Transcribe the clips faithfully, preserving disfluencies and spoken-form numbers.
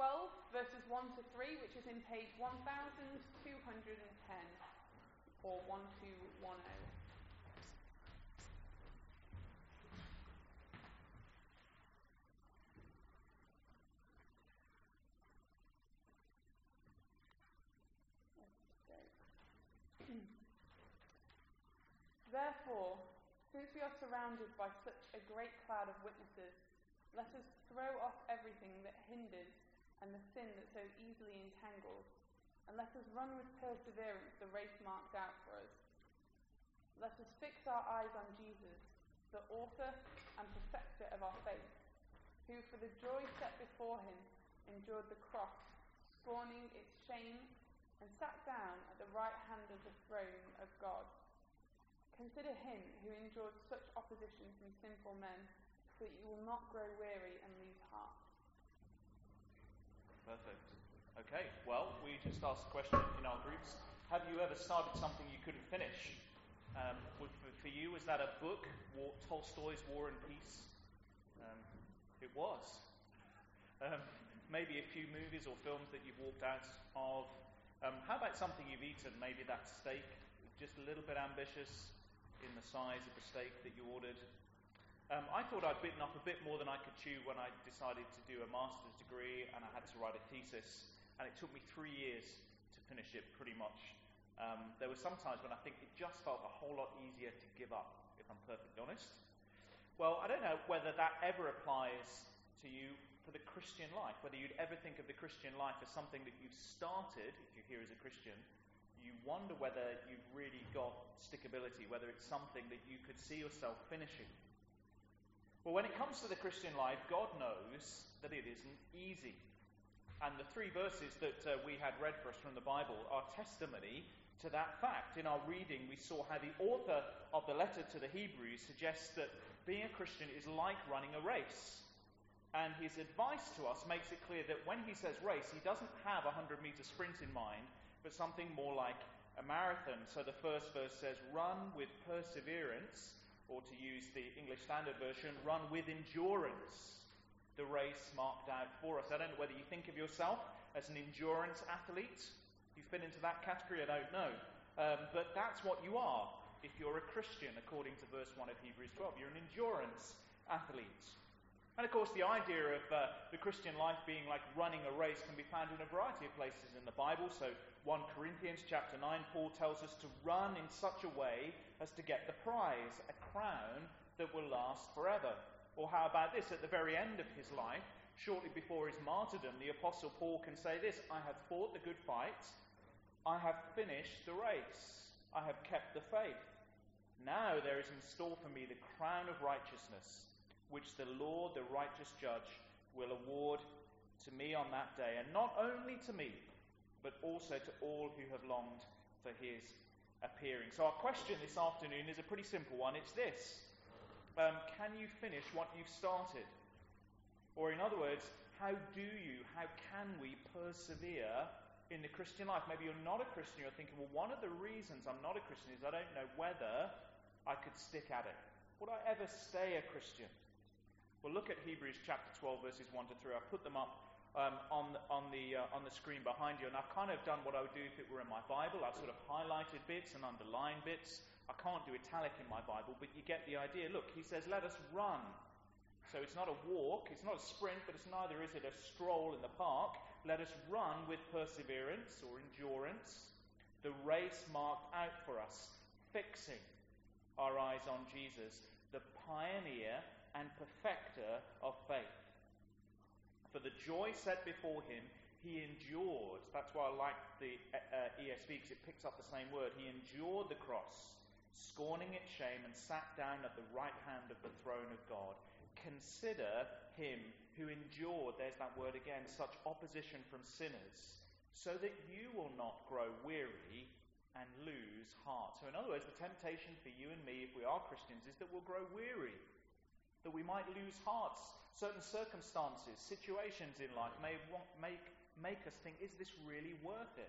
twelve, verses one to three, which is in page one thousand two hundred ten, or twelve ten. Therefore, since we are surrounded by such a great cloud of witnesses, let us throw off everything that hinders and the sin that so easily entangles, and let us run with perseverance the race marked out for us. Let us fix our eyes on Jesus, the author and perfecter of our faith, who for the joy set before him endured the cross, scorning its shame, and sat down at the right hand of the throne of God. Consider him who endured such opposition from sinful men, so that you will not grow weary and lose heart. Perfect. Okay, well, we just asked a question in our groups. Have you ever started something you couldn't finish? Um, for, for you, was that a book, War, Tolstoy's War and Peace? Um, it was. Um, maybe a few movies or films that you've walked out of. Um, how about something you've eaten? Maybe that steak, just a little bit ambitious in the size of the steak that you ordered. Um, I thought I'd bitten off a bit more than I could chew when I decided to do a master's degree, and I had to write a thesis, and it took me three years to finish it, pretty much. Um, there were some times when I think it just felt a whole lot easier to give up, if I'm perfectly honest. Well, I don't know whether that ever applies to you for the Christian life, whether you'd ever think of the Christian life as something that you've started, if you're here as a Christian. You wonder whether you've really got stickability, whether it's something that you could see yourself finishing. Well, when it comes to the Christian life, God knows that it isn't easy. And the three verses that uh, we had read for us from the Bible are testimony to that fact. In our reading, we saw how the author of the letter to the Hebrews suggests that being a Christian is like running a race. And his advice to us makes it clear that when he says race, he doesn't have a hundred-meter sprint in mind, but something more like a marathon. So the first verse says, run with perseverance, or to use the English Standard Version, run with endurance, the race marked out for us. I don't know whether you think of yourself as an endurance athlete. You fit into that category, I don't know. Um, but that's what you are if you're a Christian, according to verse one of Hebrews twelve. You're an endurance athlete. And of course, the idea of uh, the Christian life being like running a race can be found in a variety of places in the Bible. So First Corinthians chapter nine, Paul tells us to run in such a way as to get the prize, a crown that will last forever. Or how about this? At the very end of his life, shortly before his martyrdom, the Apostle Paul can say this, I have fought the good fight, I have finished the race, I have kept the faith. Now there is in store for me the crown of righteousness, which the Lord, the righteous judge, will award to me on that day, and not only to me, but also to all who have longed for his appearing. So our question this afternoon is a pretty simple one. It's this. Um, can you finish what you've started? Or in other words, how do you, how can we persevere in the Christian life? Maybe you're not a Christian, you're thinking, well, one of the reasons I'm not a Christian is I don't know whether I could stick at it. Would I ever stay a Christian? Well, look at Hebrews chapter twelve, verses one to three. I've put them up um, on, on, the, uh, on the screen behind you, and I've kind of done what I would do if it were in my Bible. I've sort of highlighted bits and underlined bits. I can't do italic in my Bible, but you get the idea. Look, he says, let us run. So it's not a walk, it's not a sprint, but it's neither is it a stroll in the park. Let us run with perseverance or endurance, the race marked out for us, fixing our eyes on Jesus, the pioneer and perfecter of faith. For the joy set before him, he endured. That's why I like the uh, E S V, because it picks up the same word. He endured the cross, scorning its shame, and sat down at the right hand of the throne of God. Consider him who endured, there's that word again, such opposition from sinners, so that you will not grow weary and lose heart. So in other words, the temptation for you and me, if we are Christians, is that we'll grow weary, that we might lose hearts. Certain circumstances, situations in life may want, make, make us think, is this really worth it?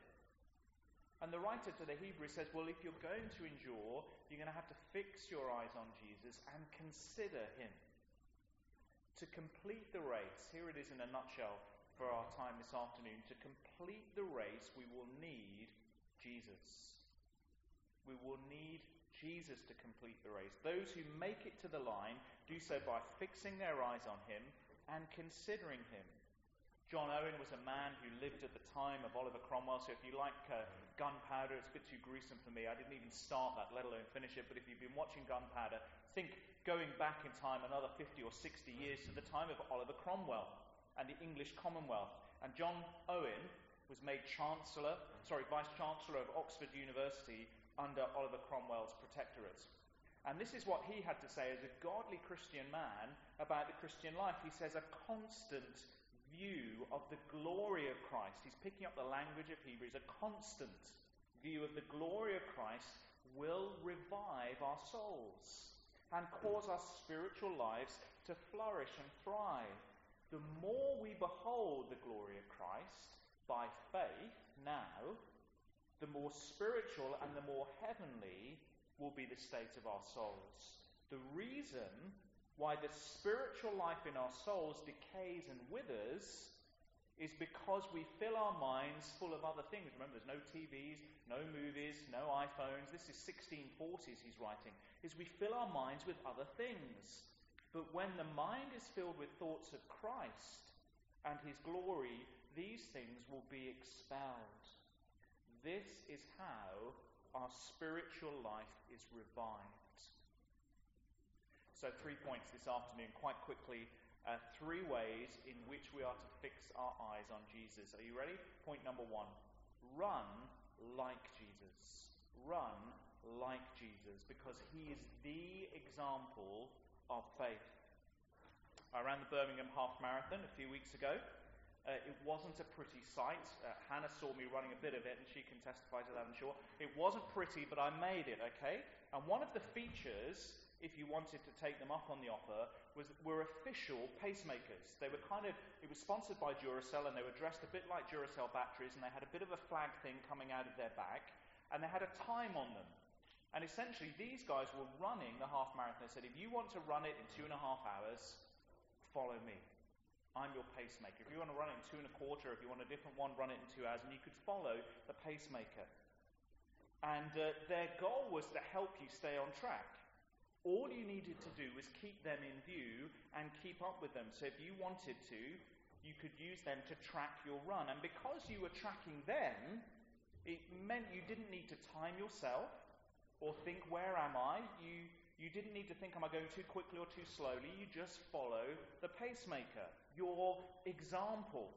And the writer to the Hebrews says, well, if you're going to endure, you're going to have to fix your eyes on Jesus and consider him. To complete the race, here it is in a nutshell, for our time this afternoon. To complete the race, we will need Jesus. We will need Jesus to complete the race. Those who make it to the line do so by fixing their eyes on him and considering him. John Owen was a man who lived at the time of Oliver Cromwell, so if you like uh, Gunpowder, it's a bit too gruesome for me. I didn't even start that, let alone finish it. But if you've been watching Gunpowder, think going back in time another fifty or sixty years to the time of Oliver Cromwell and the English Commonwealth. And John Owen was made Chancellor, sorry, Vice-Chancellor of Oxford University under Oliver Cromwell's protectorate. And this is what he had to say as a godly Christian man about the Christian life. He says, a constant view of the glory of Christ. He's picking up the language of Hebrews. A constant view of the glory of Christ will revive our souls and cause our spiritual lives to flourish and thrive. The more we behold the glory of Christ by faith now, the more spiritual and the more heavenly will be the state of our souls. The reason why the spiritual life in our souls decays and withers is because we fill our minds full of other things. Remember, there's no T Vs, no movies, no iPhones. This is sixteen forties he's writing. Is we fill our minds with other things. But when the mind is filled with thoughts of Christ and his glory, these things will be expelled. This is how our spiritual life is revived. So three points this afternoon, quite quickly. Uh, three ways in which we are to fix our eyes on Jesus. Are you ready? Point number one. Run like Jesus. Run like Jesus, because he is the example of faith. I ran the Birmingham Half Marathon a few weeks ago. Uh, it wasn't a pretty sight. Uh, Hannah saw me running a bit of it, and she can testify to that, I'm sure. It wasn't pretty, but I made it, okay? And one of the features, if you wanted to take them up on the offer, was were official pacemakers. They were kind of, it was sponsored by Duracell, and they were dressed a bit like Duracell batteries, and they had a bit of a flag thing coming out of their back, and they had a time on them. And essentially, these guys were running the half marathon. They said, if you want to run it in two and a half hours, follow me. I'm your pacemaker. If you want to run it in two and a quarter, if you want a different one, run it in two hours, and you could follow the pacemaker. And uh, their goal was to help you stay on track. All you needed to do was keep them in view and keep up with them. So if you wanted to, you could use them to track your run. And because you were tracking them, it meant you didn't need to time yourself or think, where am I? You, you didn't need to think, am I going too quickly or too slowly? You just follow the pacemaker, your example.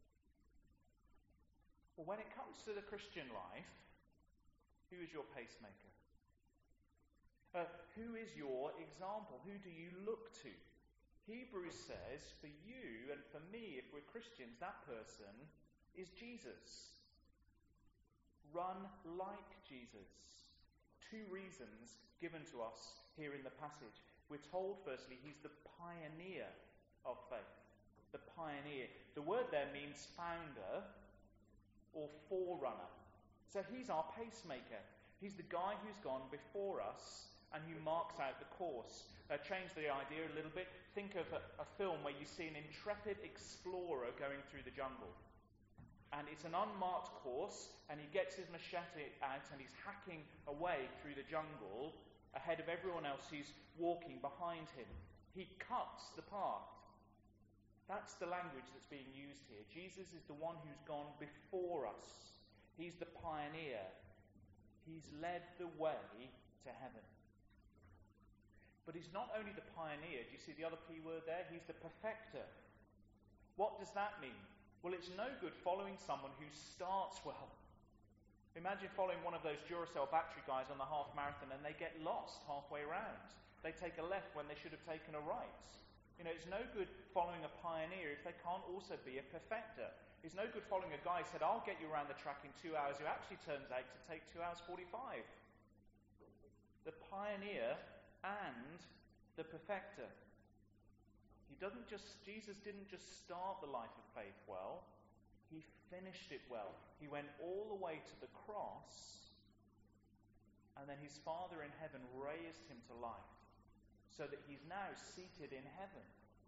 Well, when it comes to the Christian life, who is your pacemaker? Uh, who is your example? Who do you look to? Hebrews says, for you and for me, if we're Christians, that person is Jesus. Run like Jesus. Two reasons given to us here in the passage. We're told, firstly, he's the pioneer of faith. The pioneer. The word there means founder or forerunner. So he's our pacemaker. He's the guy who's gone before us and who marks out the course. Uh, change the idea a little bit. Think of a, a film where you see an intrepid explorer going through the jungle. And it's an unmarked course, and he gets his machete out and he's hacking away through the jungle ahead of everyone else who's walking behind him. He cuts the path. That's the language that's being used here. Jesus is the one who's gone before us. He's the pioneer. He's led the way to heaven. But he's not only the pioneer. Do you see the other P word there? He's the perfecter. What does that mean? Well, it's no good following someone who starts well. Imagine following one of those Duracell battery guys on the half marathon and they get lost halfway around. They take a left when they should have taken a right. You know, it's no good following a pioneer if they can't also be a perfecter. It's no good following a guy who said, I'll get you around the track in two hours, who actually turns out to take two hours forty-five. The pioneer and the perfecter. He doesn't just, Jesus didn't just start the life of faith well, he finished it well. He went all the way to the cross, and then his Father in heaven raised him to life, so that he's now seated in heaven.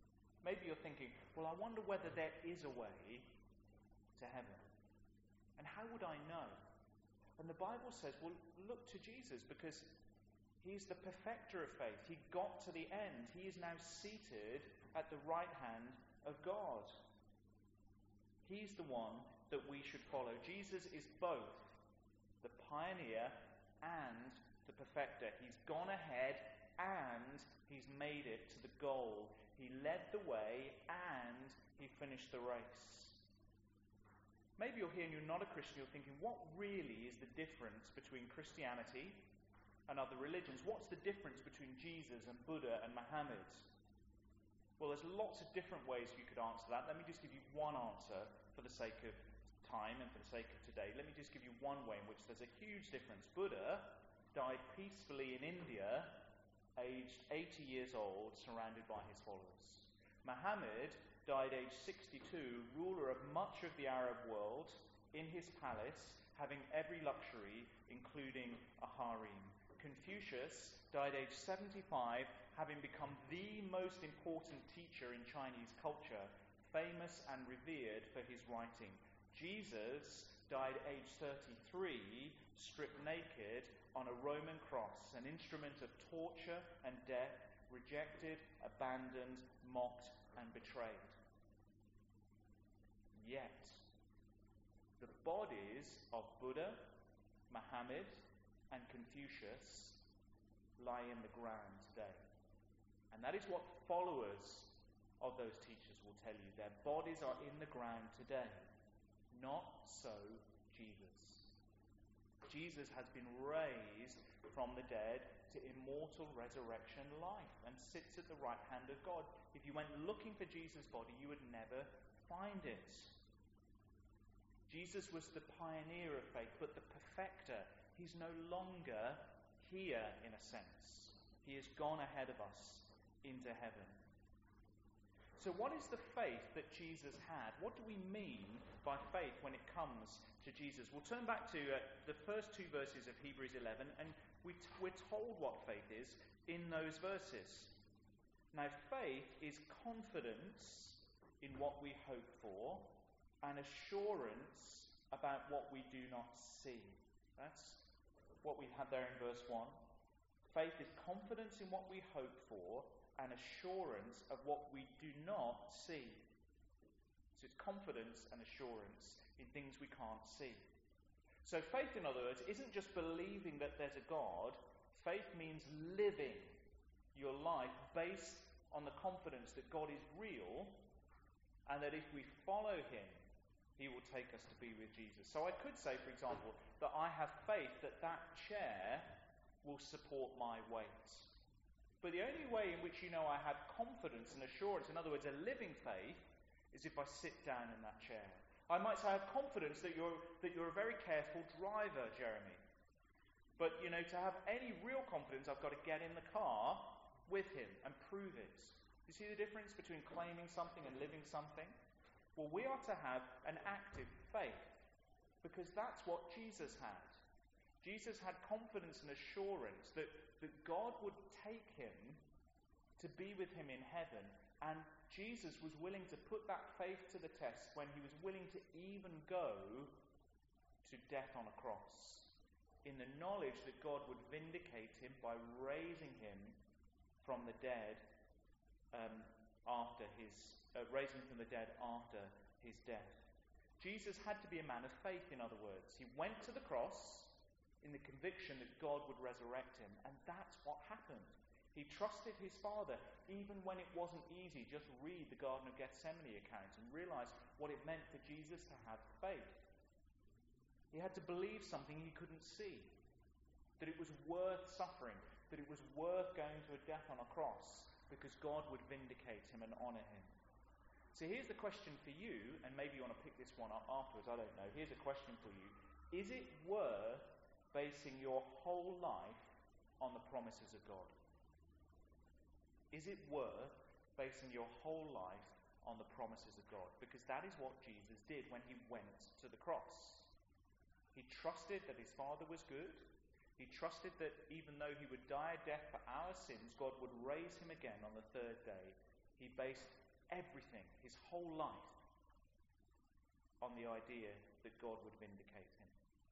Maybe you're thinking, well, I wonder whether there is a way to heaven. And how would I know? And the Bible says, well, look to Jesus, because he's the perfecter of faith. He got to the end. He is now seated at the right hand of God. He's the one that we should follow. Jesus is both the pioneer and the perfecter. He's gone ahead and he's made it to the goal. He led the way and he finished the race. Maybe you're here and you're not a Christian. You're thinking, what really is the difference between Christianity and other religions? What's the difference between Jesus and Buddha and Muhammad? Well, there's lots of different ways you could answer that. Let me just give you one answer for the sake of time and for the sake of today. Let me just give you one way in which there's a huge difference. Buddha died peacefully in India, aged eighty years old, surrounded by his followers. Muhammad died aged sixty-two, ruler of much of the Arab world, in his palace, having every luxury, including a harem. Confucius died aged seventy-five, having become the most important teacher in Chinese culture, famous and revered for his writing. Jesus died aged thirty-three, stripped naked on a Roman cross, an instrument of torture and death, rejected, abandoned, mocked, and betrayed. Yet, the bodies of Buddha, Muhammad, and Confucius lie in the ground today. And that is what followers of those teachers will tell you. Their bodies are in the ground today. Not so Jesus. Jesus has been raised from the dead to immortal resurrection life and sits at the right hand of God. If you went looking for Jesus' body, you would never find it. Jesus was the pioneer of faith, but the perfecter. He's no longer here, in a sense. He has gone ahead of us into heaven. So what is the faith that Jesus had? What do we mean by faith when it comes to Jesus? We'll turn back to uh, the first two verses of Hebrews eleven, and we t- we're told what faith is in those verses. Now, faith is confidence in what we hope for and assurance about what we do not see. That's what we have there in verse one. Faith is confidence in what we hope for and assurance of what we do not see. So it's confidence and assurance in things we can't see. So faith, in other words, isn't just believing that there's a God. Faith means living your life based on the confidence that God is real and that if we follow him, he will take us to be with Jesus. So I could say, for example, that I have faith that that chair will support my weight. But the only way in which you know I have confidence and assurance, in other words, a living faith, is if I sit down in that chair. I might say I have confidence that you're that you're a very careful driver, Jeremy. But, you know, to have any real confidence, I've got to get in the car with him and prove it. You see the difference between claiming something and living something? Well, we are to have an active faith, because that's what Jesus had. Jesus had confidence and assurance that, that God would take him to be with him in heaven, and Jesus was willing to put that faith to the test when he was willing to even go to death on a cross, in the knowledge that God would vindicate him by raising him from the dead um, after his uh, raising him from the dead after his death. Jesus had to be a man of faith, in other words. He went to the cross in the conviction that God would resurrect him. And that's what happened. He trusted his Father, even when it wasn't easy. Just read the Garden of Gethsemane account and realize what it meant for Jesus to have faith. He had to believe something he couldn't see. That it was worth suffering. That it was worth going to a death on a cross, because God would vindicate him and honor him. So here's the question for you, and maybe you want to pick this one up afterwards, I don't know. Here's a question for you. Is it worth basing your whole life on the promises of God? Is it worth basing your whole life on the promises of God? Because that is what Jesus did when he went to the cross. He trusted that his Father was good. He trusted that even though he would die a death for our sins, God would raise him again on the third day. He based everything, his whole life, on the idea that God would vindicate him.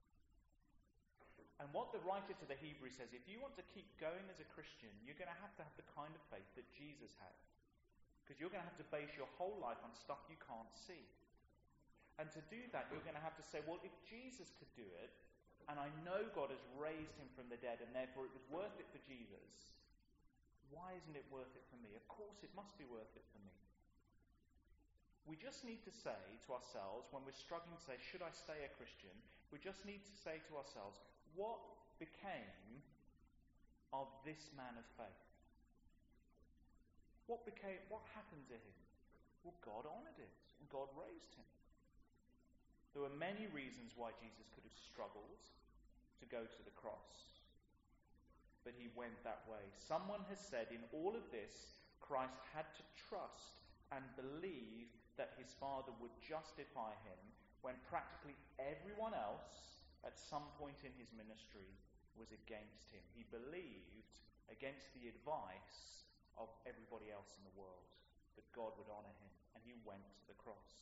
And what the writer to the Hebrews says, if you want to keep going as a Christian, you're going to have to have the kind of faith that Jesus had. Because you're going to have to base your whole life on stuff you can't see. And to do that, you're going to have to say, well, if Jesus could do it, and I know God has raised him from the dead, and therefore it was worth it for Jesus, why isn't it worth it for me? Of course it must be worth it for me. We just need to say to ourselves, when we're struggling to say, should I stay a Christian? We just need to say to ourselves, what became of this man of faith? What became, what happened to him? Well, God honoured it, and God raised him. There were many reasons why Jesus could have struggled to go to the cross, but he went that way. Someone has said in all of this, Christ had to trust and believe that his Father would justify him when practically everyone else at some point in his ministry was against him. He believed, against the advice of everybody else in the world, that God would honour him, and he went to the cross.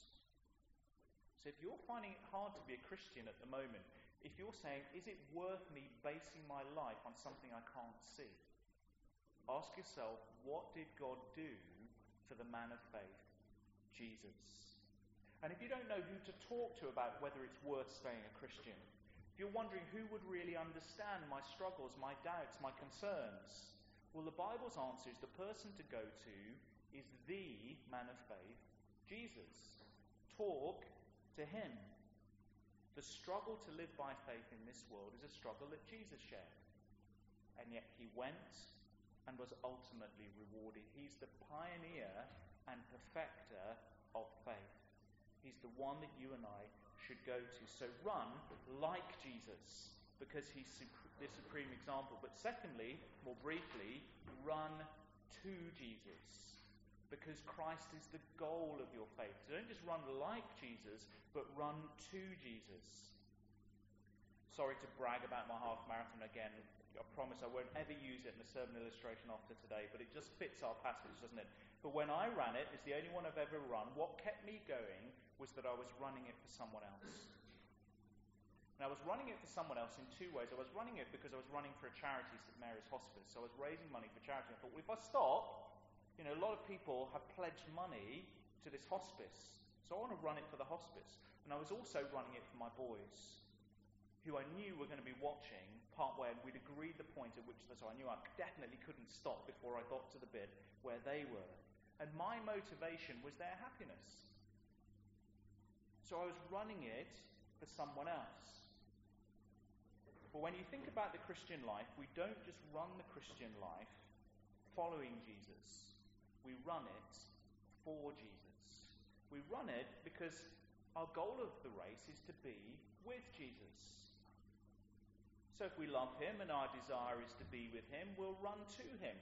So if you're finding it hard to be a Christian at the moment, if you're saying, is it worth me basing my life on something I can't see? Ask yourself, what did God do for the man of faith, Jesus? And if you don't know who to talk to about whether it's worth staying a Christian, if you're wondering who would really understand my struggles, my doubts, my concerns, well, the Bible's answer is the person to go to is the man of faith, Jesus. Talk to him. The struggle to live by faith in this world is a struggle that Jesus shared. And yet he went and was ultimately rewarded. He's the pioneer and perfecter of faith. He's the one that you and I should go to. So run like Jesus, because he's the supreme example. But secondly, more briefly, run to Jesus, because Christ is the goal of your faith. So don't just run like Jesus, but run to Jesus. Sorry to brag about my half marathon again. I promise I won't ever use it in a sermon illustration after today, but it just fits our passage, doesn't it? But when I ran it, it's the only one I've ever run, what kept me going was that I was running it for someone else. And I was running it for someone else in two ways. I was running it because I was running for a charity, Saint Mary's Hospice. So I was raising money for charity. I thought, well, if I stop, you know, a lot of people have pledged money to this hospice. So I want to run it for the hospice. And I was also running it for my boys, who I knew were going to be watching part way, and we'd agreed the point at which, so I knew I definitely couldn't stop before I got to the bit where they were. And my motivation was their happiness. So I was running it for someone else. But when you think about the Christian life, we don't just run the Christian life following Jesus. We run it for Jesus. We run it because our goal of the race is to be with Jesus. So if we love him and our desire is to be with him, we'll run to him.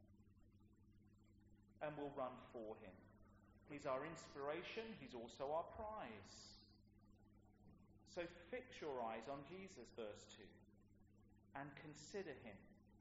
And we'll run for him. He's our inspiration. He's also our prize. So fix your eyes on Jesus, verse two, and consider him.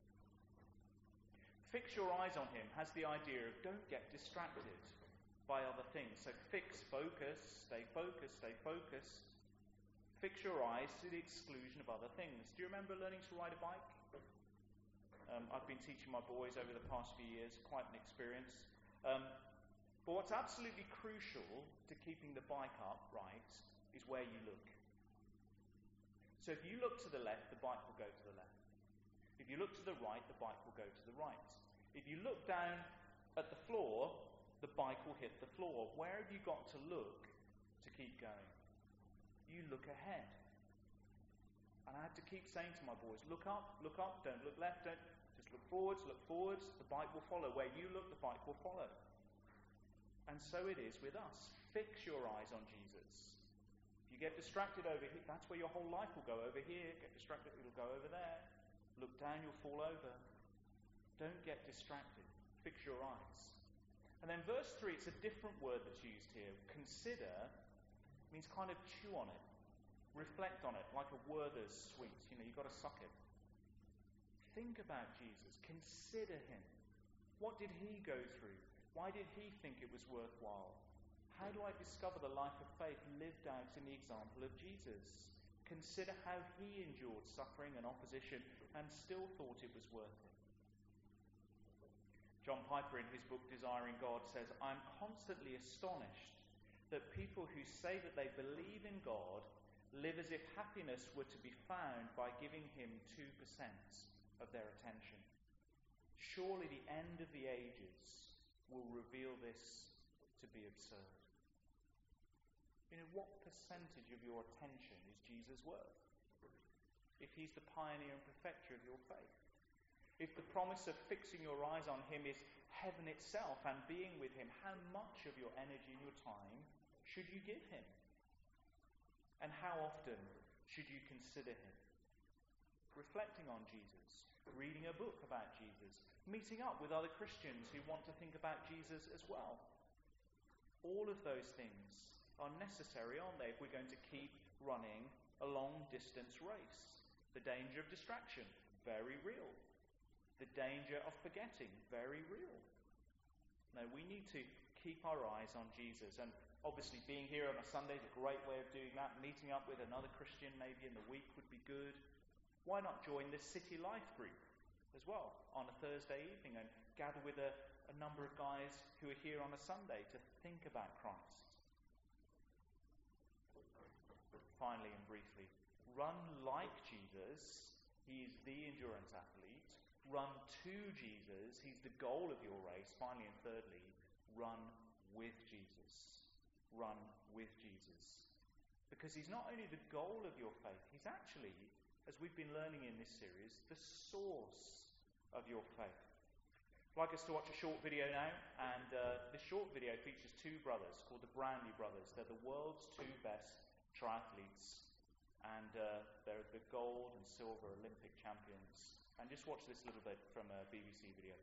Fix your eyes on him has the idea of don't get distracted by other things. So fix, focus, stay focused, stay focused. Fix your eyes to the exclusion of other things. Do you remember learning to ride a bike? Um, I've been teaching my boys over the past few years, quite an experience. Um, but what's absolutely crucial to keeping the bike up right is where you look. So if you look to the left, the bike will go to the left. If you look to the right, the bike will go to the right. If you look down at the floor, the bike will hit the floor. Where have you got to look to keep going? You look ahead. And I had to keep saying to my boys, look up, look up, don't look left, don't just look forwards, look forwards, the bike will follow. Where you look, the bike will follow. And so it is with us. Fix your eyes on Jesus. If you get distracted over here, that's where your whole life will go. Over here, get distracted, it'll go over there. Look down, you'll fall over. Don't get distracted. Fix your eyes. And then verse three, it's a different word that's used here. Consider means kind of chew on it. Reflect on it, like a Werther's sweet. You know, you've got to suck it. Think about Jesus. Consider him. What did he go through? Why did he think it was worthwhile? How do I discover the life of faith lived out in the example of Jesus? Consider how he endured suffering and opposition and still thought it was worth it. John Piper, in his book Desiring God, says, I'm constantly astonished that people who say that they believe in God live as if happiness were to be found by giving him two percent of their attention. Surely the end of the ages will reveal this to be absurd. You know, what percentage of your attention is Jesus worth? If he's the pioneer and perfecter of your faith. If the promise of fixing your eyes on him is heaven itself and being with him, how much of your energy and your time should you give him? And how often should you consider him? Reflecting on Jesus, reading a book about Jesus, meeting up with other Christians who want to think about Jesus as well. All of those things are necessary, aren't they, if we're going to keep running a long-distance race? The danger of distraction, very real. The danger of forgetting, very real. No, we need to keep our eyes on Jesus. And obviously being here on a Sunday is a great way of doing that. Meeting up with another Christian maybe in the week would be good. Why not join the City Life group as well on a Thursday evening and gather with a, a number of guys who are here on a Sunday to think about Christ? Finally and briefly, run like Jesus. He is the endurance athlete. Run to Jesus. He's the goal of your race. Finally and thirdly, run with Jesus. Run with Jesus. Because he's not only the goal of your faith, he's actually, as we've been learning in this series, the source of your faith. I'd like us to watch a short video now, and uh, this short video features two brothers called the Brownlee brothers. They're the world's two best triathletes, and uh, they're the gold and silver Olympic champions. And just watch this little bit from a B B C video.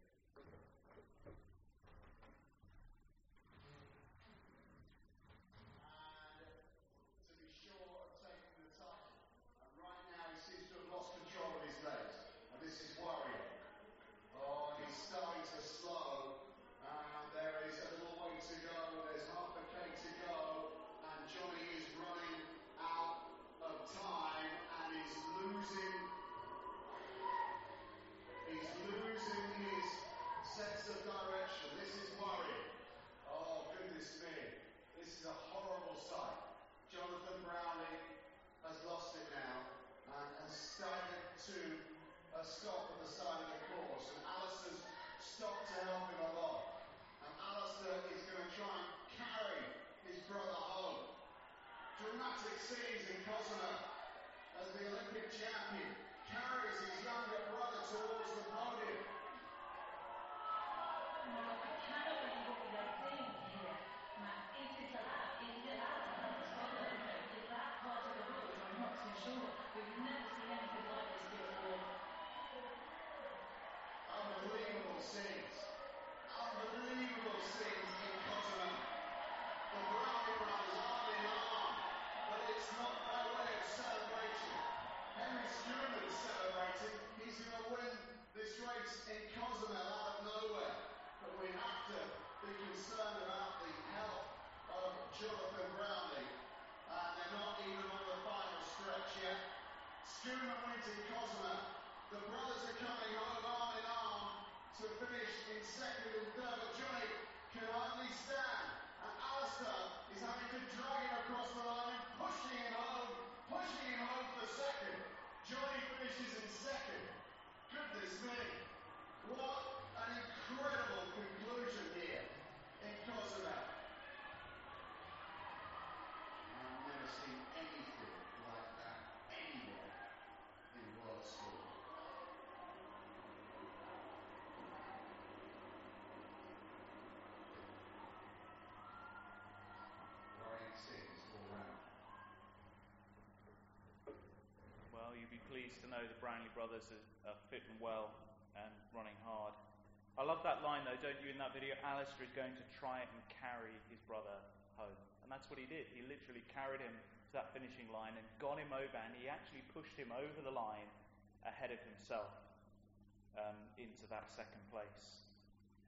Pleased to know the Brownlee brothers are, are fit and well and running hard. I love that line though, don't you, in that video? Alistair is going to try and carry his brother home. And that's what he did. He literally carried him to that finishing line and got him over, and he actually pushed him over the line ahead of himself um, into that second place.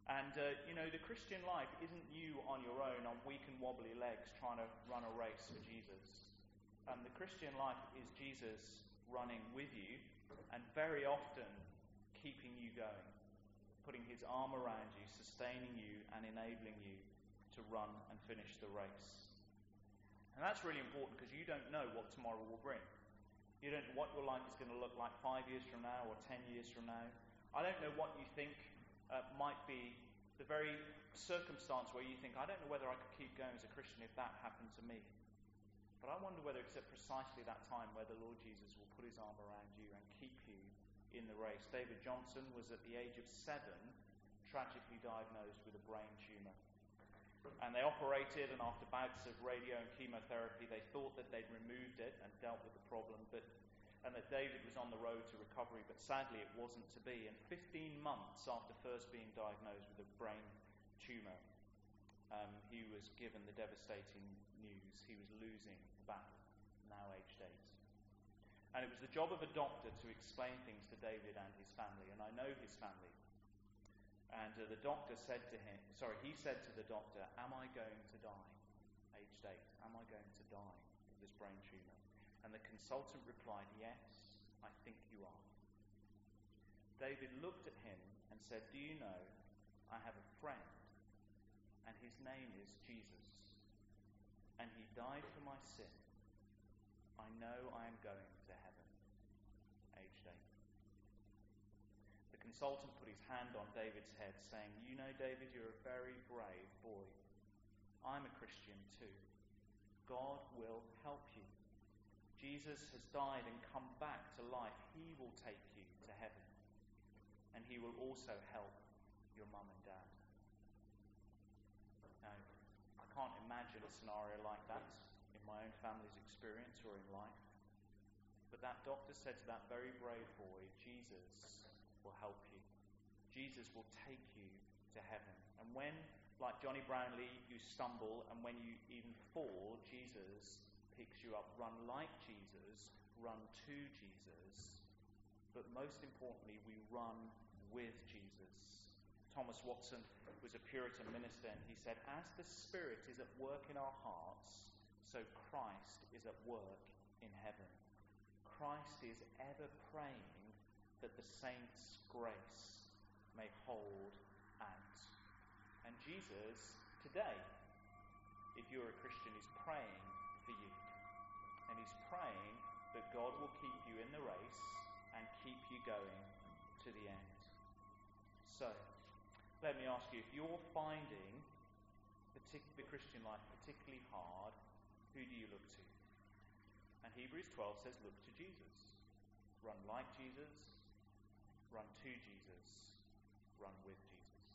And, uh, you know, the Christian life isn't you on your own on weak and wobbly legs trying to run a race for Jesus. Um, the Christian life is Jesus running with you and very often keeping you going, putting his arm around you, sustaining you and enabling you to run and finish the race. And that's really important because you don't know what tomorrow will bring. You don't know what your life is going to look like five years from now or ten years from now. I don't know what you think uh, might be the very circumstance where you think, I don't know whether I could keep going as a Christian if that happened to me. But I wonder whether it's at precisely that time where the Lord Jesus will put his arm around you and keep you in the race. David Johnson was at the age of seven tragically diagnosed with a brain tumour. And they operated, and after bouts of radio and chemotherapy, they thought that they'd removed it and dealt with the problem, but and that David was on the road to recovery, but sadly it wasn't to be. And fifteen months after first being diagnosed with a brain tumour, um, he was given the devastating news. He was losing the battle, now aged eight. And it was the job of a doctor to explain things to David and his family, and I know his family. And uh, the doctor said to him, sorry, he said to the doctor, am I going to die? Aged eight, am I going to die of this brain tumour? And the consultant replied, yes, I think you are. David looked at him and said, do you know, I have a friend, and his name is Jesus, and he died for my sin. I know I am going to heaven. Aged eight. The consultant put his hand on David's head, saying, you know, David, you're a very brave boy. I'm a Christian too. God will help you. Jesus has died and come back to life. He will take you to heaven. And he will also help your mum and dad. Now, I can't imagine a scenario like that in my own family's experience or in life. But that doctor said to that very brave boy, Jesus will help you. Jesus will take you to heaven. And when, like Johnny Brownlee, you stumble, and when you even fall, Jesus picks you up. Run like Jesus, run to Jesus, but most importantly, we run with Jesus. Thomas Watson was a Puritan minister, and he said, as the Spirit is at work in our hearts, so Christ is at work in heaven. Christ is ever praying that the saints' grace may hold out. And Jesus, today, if you're a Christian, is praying for you. And he's praying that God will keep you in the race and keep you going to the end. So, let me ask you, if you're finding partic- the Christian life particularly hard, who do you look to? And Hebrews twelve says, look to Jesus. Run like Jesus, run to Jesus, run with Jesus.